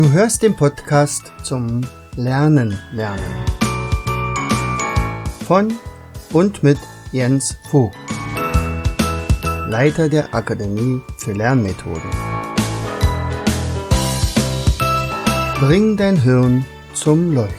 Du hörst den Podcast zum Lernen. Von und mit Jens Vogt, Leiter der Akademie für Lernmethoden. Bring dein Hirn zum Leuchten.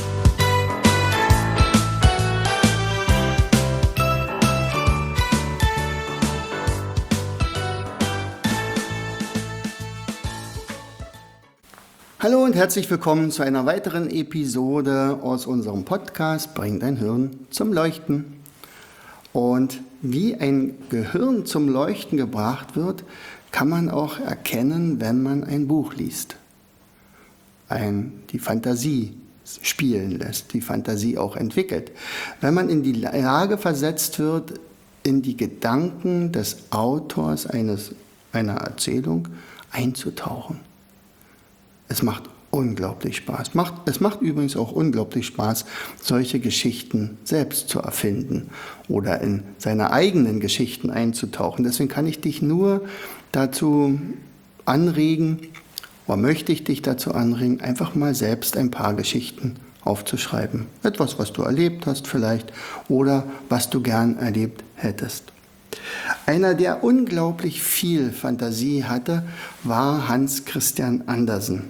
Hallo und herzlich willkommen zu einer weiteren Episode aus unserem Podcast Bring dein Hirn zum Leuchten. Und wie ein Gehirn zum Leuchten gebracht wird, kann man auch erkennen, wenn man ein Buch liest. Die Fantasie spielen lässt, die Fantasie auch entwickelt. Wenn man in die Lage versetzt wird, in die Gedanken des Autors einer Erzählung einzutauchen. Es macht unglaublich Spaß. Es macht übrigens auch unglaublich Spaß, solche Geschichten selbst zu erfinden oder in seine eigenen Geschichten einzutauchen. Deswegen kann ich dich nur dazu anregen, oder möchte ich dich dazu anregen, einfach mal selbst ein paar Geschichten aufzuschreiben. Etwas, was du erlebt hast vielleicht oder was du gern erlebt hättest. Einer, der unglaublich viel Fantasie hatte, war Hans Christian Andersen.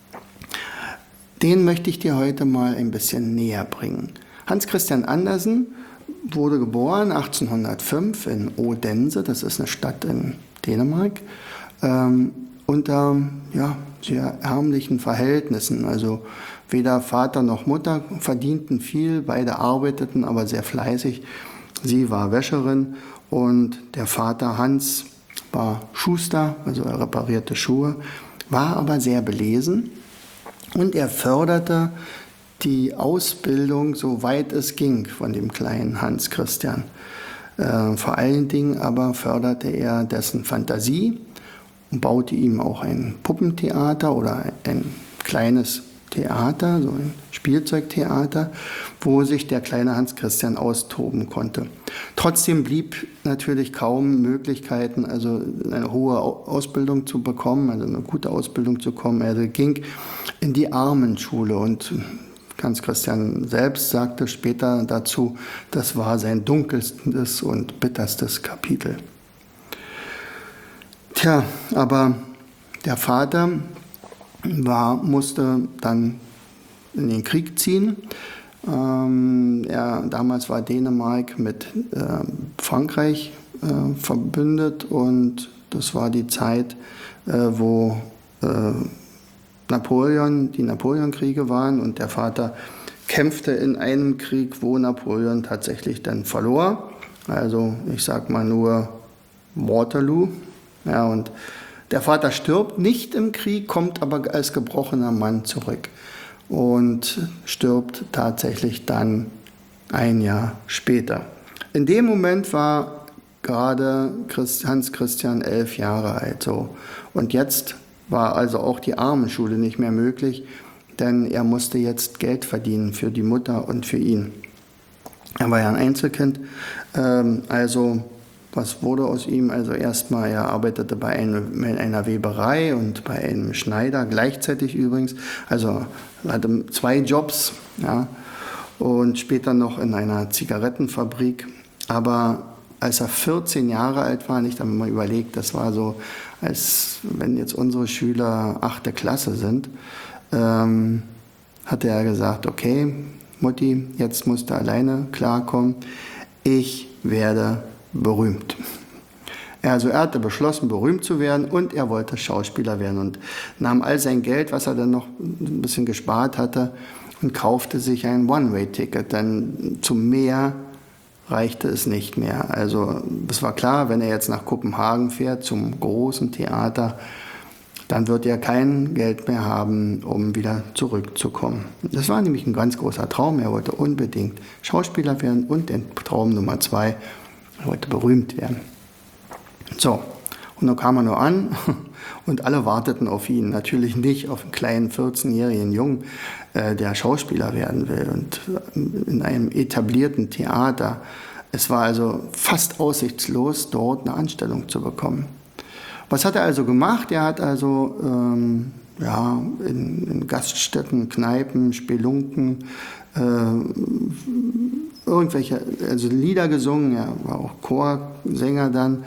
Den möchte ich dir heute mal ein bisschen näher bringen. Hans Christian Andersen wurde geboren 1805 in Odense, das ist eine Stadt in Dänemark, unter sehr ärmlichen Verhältnissen. Also weder Vater noch Mutter verdienten viel, beide arbeiteten aber sehr fleißig. Sie war Wäscherin und der Vater Hans war Schuster, also er reparierte Schuhe, war aber sehr belesen. Und er förderte die Ausbildung, soweit es ging, von dem kleinen Hans Christian. Vor allen Dingen aber förderte er dessen Fantasie und baute ihm auch ein Puppentheater oder ein kleines Theater, so ein Spielzeugtheater, wo sich der kleine Hans Christian austoben konnte. Trotzdem blieb natürlich kaum Möglichkeiten, also eine hohe Ausbildung zu bekommen, also eine gute Ausbildung zu bekommen. Er ging in die Armenschule und Hans Christian selbst sagte später dazu, das war sein dunkelstes und bitterstes Kapitel. Aber der Vater musste dann in den Krieg ziehen. Damals war Dänemark mit Frankreich verbündet und das war die Zeit, wo die Napoleonkriege waren und der Vater kämpfte in einem Krieg, wo Napoleon tatsächlich dann verlor. Also ich sag mal nur Waterloo. Ja, und der Vater stirbt nicht im Krieg, kommt aber als gebrochener Mann zurück und stirbt tatsächlich dann ein Jahr später. In dem Moment war gerade Hans Christian 11 Jahre alt. Und jetzt war also auch die Armenschule nicht mehr möglich, denn er musste jetzt Geld verdienen für die Mutter und für ihn. Er war ja ein Einzelkind, was wurde aus ihm? Also erstmal, er arbeitete bei einer Weberei und bei einem Schneider gleichzeitig übrigens. Also er hatte 2 Jobs, ja, und später noch in einer Zigarettenfabrik. Aber als er 14 Jahre alt war, nicht, wenn man überlegt, das war so, als wenn jetzt unsere Schüler 8. Klasse sind, hatte er gesagt, okay, Mutti, jetzt musst du alleine klarkommen. Ich werde berühmt. Er hatte beschlossen, berühmt zu werden und er wollte Schauspieler werden und nahm all sein Geld, was er dann noch ein bisschen gespart hatte, und kaufte sich ein One-Way-Ticket, denn zum Meer reichte es nicht mehr. Also es war klar, wenn er jetzt nach Kopenhagen fährt, zum großen Theater, dann wird er kein Geld mehr haben, um wieder zurückzukommen. Das war nämlich ein ganz großer Traum. Er wollte unbedingt Schauspieler werden und den Traum Nummer 2, er wollte berühmt werden. So, und dann kam er nur an und alle warteten auf ihn. Natürlich nicht auf einen kleinen 14-jährigen Jungen, der Schauspieler werden will und in einem etablierten Theater. Es war also fast aussichtslos, dort eine Anstellung zu bekommen. Was hat er also gemacht? Er hat also ja, in Gaststätten, Kneipen, Spelunken, irgendwelche, also Lieder gesungen, er war auch Chorsänger dann.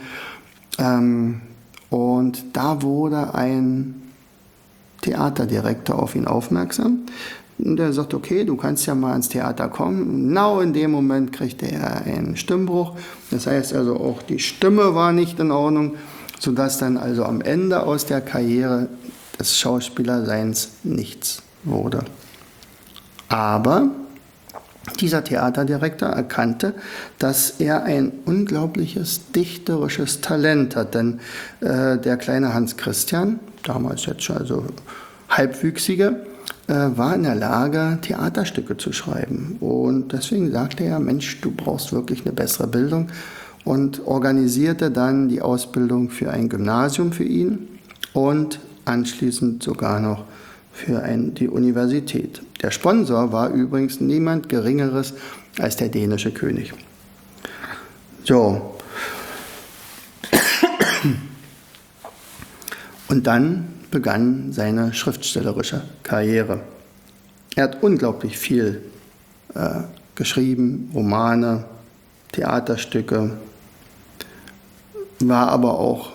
Und da wurde ein Theaterdirektor auf ihn aufmerksam. Und er sagt, okay, du kannst ja mal ans Theater kommen. Genau in dem Moment kriegte er einen Stimmbruch. Das heißt also auch die Stimme war nicht in Ordnung, sodass dann also am Ende aus der Karriere des Schauspielerseins nichts wurde. Aber dieser Theaterdirektor erkannte, dass er ein unglaubliches dichterisches Talent hat, denn der kleine Hans Christian, damals jetzt schon also Halbwüchsige, war in der Lage, Theaterstücke zu schreiben. Und deswegen sagte er, Mensch, du brauchst wirklich eine bessere Bildung, und organisierte dann die Ausbildung für ein Gymnasium für ihn und anschließend sogar noch für die Universität. Der Sponsor war übrigens niemand Geringeres als der dänische König. So. Und dann begann seine schriftstellerische Karriere. Er hat unglaublich viel geschrieben, Romane, Theaterstücke, war aber auch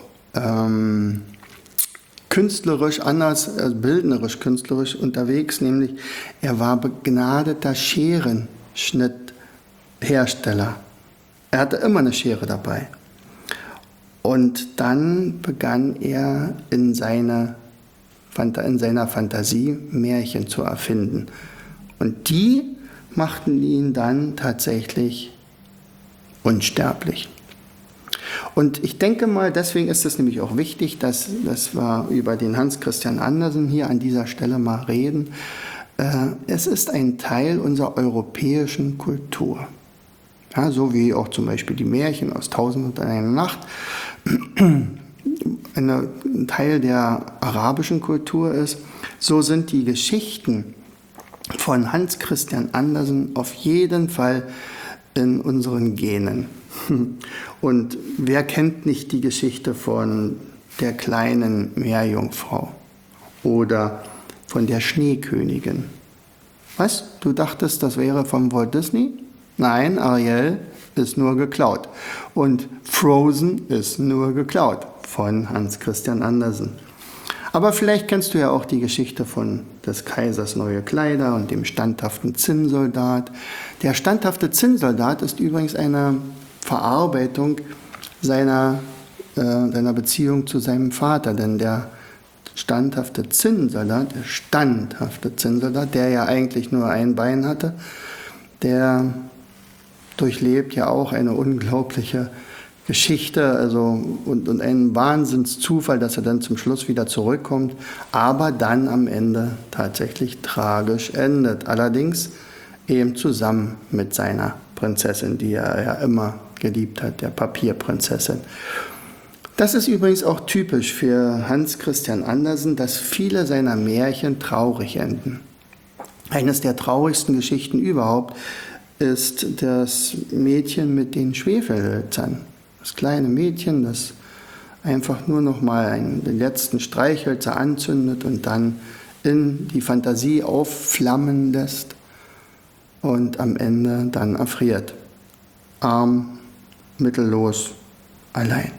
künstlerisch anders, bildnerisch künstlerisch unterwegs, nämlich er war begnadeter Scherenschnitthersteller. Er hatte immer eine Schere dabei. Und dann begann er in seiner Fantasie Märchen zu erfinden. Und die machten ihn dann tatsächlich unsterblich. Und ich denke mal, deswegen ist es nämlich auch wichtig, dass wir über den Hans Christian Andersen hier an dieser Stelle mal reden. Es ist ein Teil unserer europäischen Kultur. Ja, so wie auch zum Beispiel die Märchen aus Tausend und eine Nacht ein Teil der arabischen Kultur ist, so sind die Geschichten von Hans Christian Andersen auf jeden Fall in unseren Genen. Und wer kennt nicht die Geschichte von der kleinen Meerjungfrau oder von der Schneekönigin? Was? Du dachtest, das wäre von Walt Disney? Nein, Ariel ist nur geklaut. Und Frozen ist nur geklaut von Hans Christian Andersen. Aber vielleicht kennst du ja auch die Geschichte von des Kaisers neue Kleider und dem standhaften Zinnsoldat. Der standhafte Zinnsoldat ist übrigens eine Verarbeitung seiner Beziehung zu seinem Vater, denn der standhafte Zinnsoldat, der ja eigentlich nur ein Bein hatte, der durchlebt ja auch eine unglaubliche Geschichte, also und einen Wahnsinnszufall, dass er dann zum Schluss wieder zurückkommt, aber dann am Ende tatsächlich tragisch endet. Allerdings eben zusammen mit seiner Prinzessin, die er ja immer geliebt hat, der Papierprinzessin. Das ist übrigens auch typisch für Hans Christian Andersen, dass viele seiner Märchen traurig enden. Eines der traurigsten Geschichten überhaupt ist das Mädchen mit den Schwefelhölzern. Das kleine Mädchen, das einfach nur noch mal den letzten Streichhölzer anzündet und dann in die Fantasie aufflammen lässt und am Ende dann erfriert. Arm, mittellos, allein.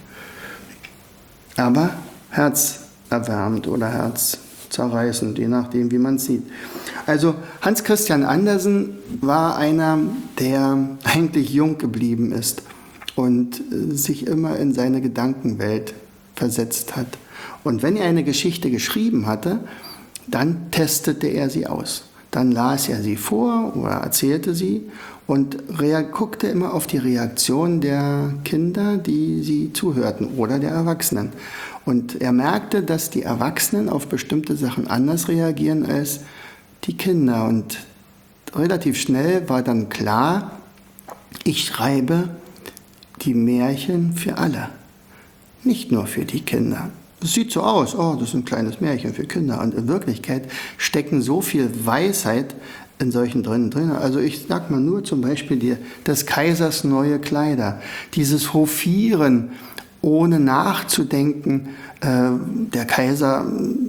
Aber herzerwärmend oder herzzerreißend, je nachdem, wie man es sieht. Also Hans Christian Andersen war einer, der eigentlich jung geblieben ist und sich immer in seine Gedankenwelt versetzt hat. Und wenn er eine Geschichte geschrieben hatte, dann testete er sie aus. Dann las er sie vor oder erzählte sie und guckte immer auf die Reaktion der Kinder, die sie zuhörten, oder der Erwachsenen. Und er merkte, dass die Erwachsenen auf bestimmte Sachen anders reagieren als die Kinder. Und relativ schnell war dann klar, ich schreibe die Märchen für alle, nicht nur für die Kinder. Es sieht so aus, oh, das ist ein kleines Märchen für Kinder. Und in Wirklichkeit stecken so viel Weisheit in solchen drin. Also ich sag mal nur zum Beispiel des Kaisers neue Kleider. Dieses Hofieren, ohne nachzudenken. Der Kaiser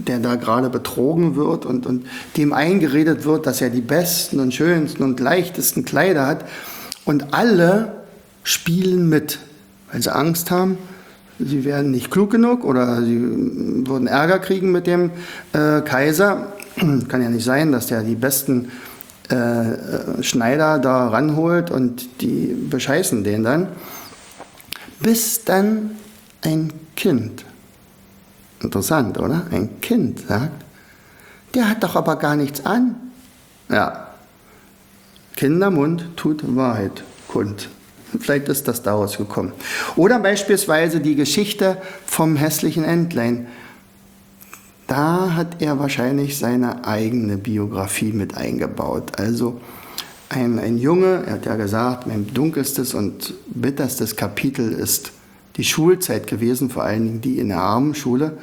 der da gerade betrogen wird und dem eingeredet wird, dass er die besten und schönsten und leichtesten Kleider hat. Und alle spielen mit, weil sie Angst haben, sie werden nicht klug genug oder sie würden Ärger kriegen mit dem Kaiser. Kann ja nicht sein, dass der die besten Schneider da ranholt und die bescheißen den dann. Bis dann ein Kind, interessant, oder? Ein Kind sagt, der hat doch aber gar nichts an. Ja, Kindermund tut Wahrheit kund. Vielleicht ist das daraus gekommen. Oder beispielsweise die Geschichte vom hässlichen Entlein. Da hat er wahrscheinlich seine eigene Biografie mit eingebaut. Also ein Junge, er hat ja gesagt, mein dunkelstes und bitterstes Kapitel ist die Schulzeit gewesen, vor allen Dingen die in der Armenschule.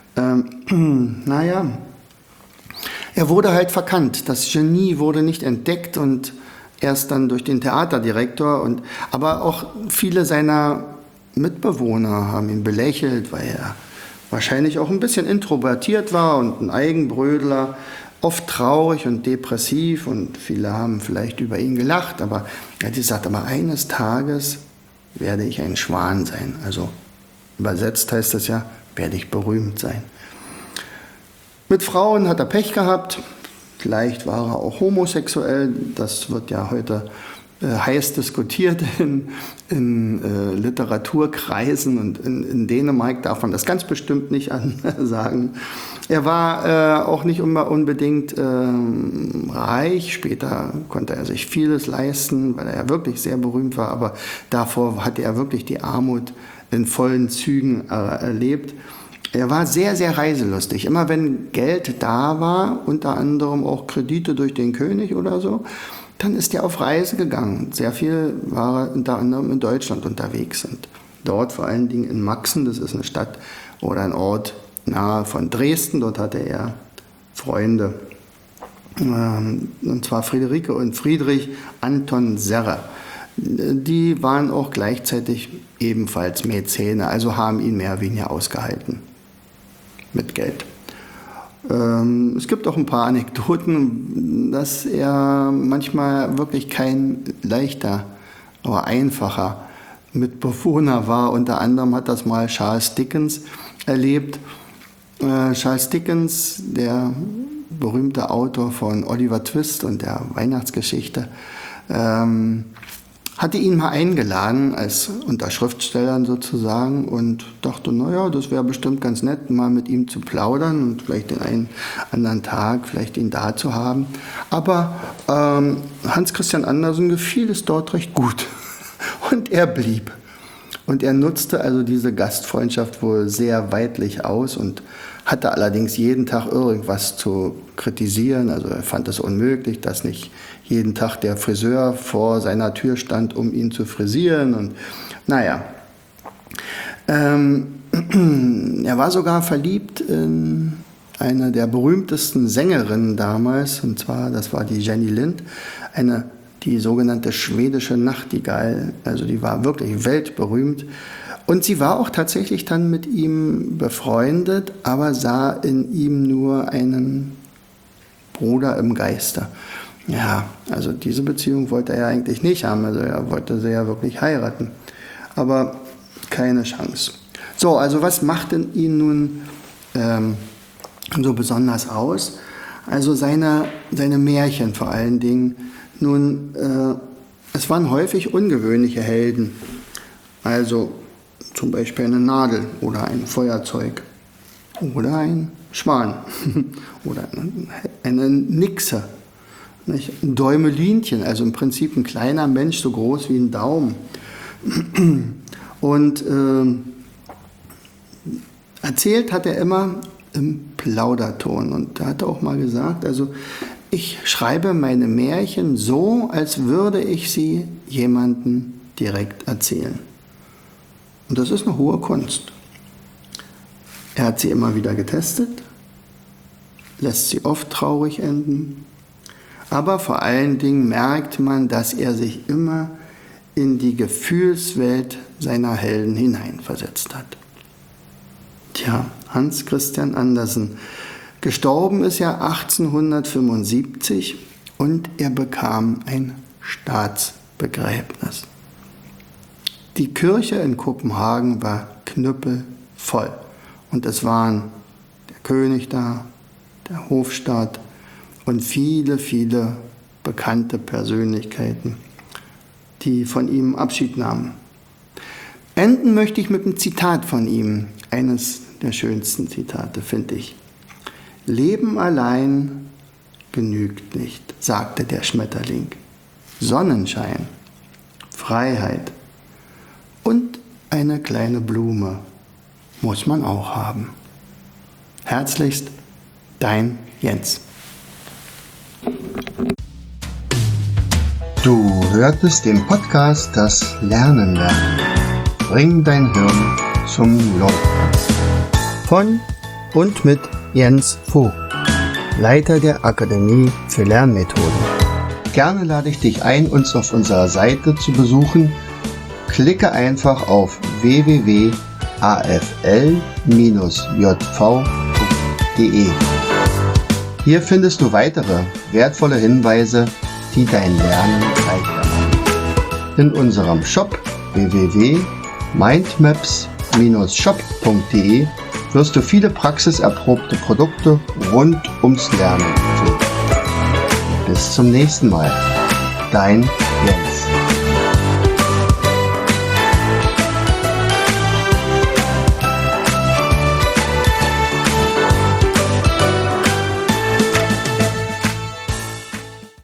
Naja, er wurde halt verkannt. Das Genie wurde nicht entdeckt und erst dann durch den Theaterdirektor. Aber auch viele seiner Mitbewohner haben ihn belächelt, weil er wahrscheinlich auch ein bisschen introvertiert war und ein Eigenbrödler, oft traurig und depressiv und viele haben vielleicht über ihn gelacht, aber er hat gesagt, aber eines Tages werde ich ein Schwan sein. Also übersetzt heißt das ja, werde ich berühmt sein. Mit Frauen hat er Pech gehabt, vielleicht war er auch homosexuell, das wird ja heute heiß diskutiert in Literaturkreisen und in Dänemark darf man das ganz bestimmt nicht sagen. Er war auch nicht unbedingt reich, später konnte er sich vieles leisten, weil er ja wirklich sehr berühmt war, aber davor hatte er wirklich die Armut in vollen Zügen erlebt. Er war sehr, sehr reiselustig. Immer wenn Geld da war, unter anderem auch Kredite durch den König oder so, dann ist er auf Reise gegangen. Sehr viel war er unter anderem in Deutschland unterwegs. Und dort vor allen Dingen in Maxen, das ist eine Stadt oder ein Ort nahe von Dresden, dort hatte er Freunde. Und zwar Friederike und Friedrich Anton Serre. Die waren auch gleichzeitig ebenfalls Mäzene, also haben ihn mehr oder weniger ausgehalten mit Geld. Es gibt auch ein paar Anekdoten, dass er manchmal wirklich kein leichter, aber einfacher Mitbewohner war. Unter anderem hat das mal Charles Dickens erlebt. Charles Dickens, der berühmte Autor von Oliver Twist und der Weihnachtsgeschichte, hatte ihn mal eingeladen, als unter Schriftstellern sozusagen, und dachte, naja, das wäre bestimmt ganz nett, mal mit ihm zu plaudern und vielleicht den einen anderen Tag, vielleicht ihn da zu haben. Aber Hans Christian Andersen gefiel es dort recht gut und er blieb. Und er nutzte also diese Gastfreundschaft wohl sehr weidlich aus und hatte allerdings jeden Tag irgendwas zu kritisieren. Also er fand es unmöglich, dass nicht jeden Tag der Friseur vor seiner Tür stand, um ihn zu frisieren. Und naja, er war sogar verliebt in eine der berühmtesten Sängerinnen damals, und zwar, das war die Jenny Lind, die sogenannte schwedische Nachtigall. Also die war wirklich weltberühmt. Und sie war auch tatsächlich dann mit ihm befreundet, aber sah in ihm nur einen Bruder im Geiste. Ja, also diese Beziehung wollte er ja eigentlich nicht haben, also er wollte sie ja wirklich heiraten, aber keine Chance. So, also was macht denn ihn nun so besonders aus? Also seine Märchen vor allen Dingen. Nun, es waren häufig ungewöhnliche Helden, also zum Beispiel eine Nadel oder ein Feuerzeug oder ein Schwan oder eine Nixe, nicht? Ein Däumelinchen, also im Prinzip ein kleiner Mensch, so groß wie ein Daumen. Und erzählt hat er immer im Plauderton, und da hat er auch mal gesagt, also ich schreibe meine Märchen so, als würde ich sie jemandem direkt erzählen. Und das ist eine hohe Kunst. Er hat sie immer wieder getestet, lässt sie oft traurig enden, aber vor allen Dingen merkt man, dass er sich immer in die Gefühlswelt seiner Helden hineinversetzt hat. Tja, Hans Christian Andersen Gestorben ist er 1875 und er bekam ein Staatsbegräbnis. Die Kirche in Kopenhagen war knüppelvoll und es waren der König da, der Hofstaat und viele, viele bekannte Persönlichkeiten, die von ihm Abschied nahmen. Enden möchte ich mit einem Zitat von ihm, eines der schönsten Zitate, finde ich. Leben allein genügt nicht, sagte der Schmetterling. Sonnenschein, Freiheit und eine kleine Blume muss man auch haben. Herzlichst, dein Jens. Du hörtest den Podcast Das Lernen lernen. Bring dein Hirn zum Laufen. Von und mit Jens Vogt, Leiter der Akademie für Lernmethoden. Gerne lade ich dich ein, uns auf unserer Seite zu besuchen. Klicke einfach auf www.afl-jv.de. Hier findest du weitere wertvolle Hinweise, die dein Lernen leichter machen. In unserem Shop www.mindmaps-shop.de wirst du viele praxiserprobte Produkte rund ums Lernen finden. Bis zum nächsten Mal. Dein Jens.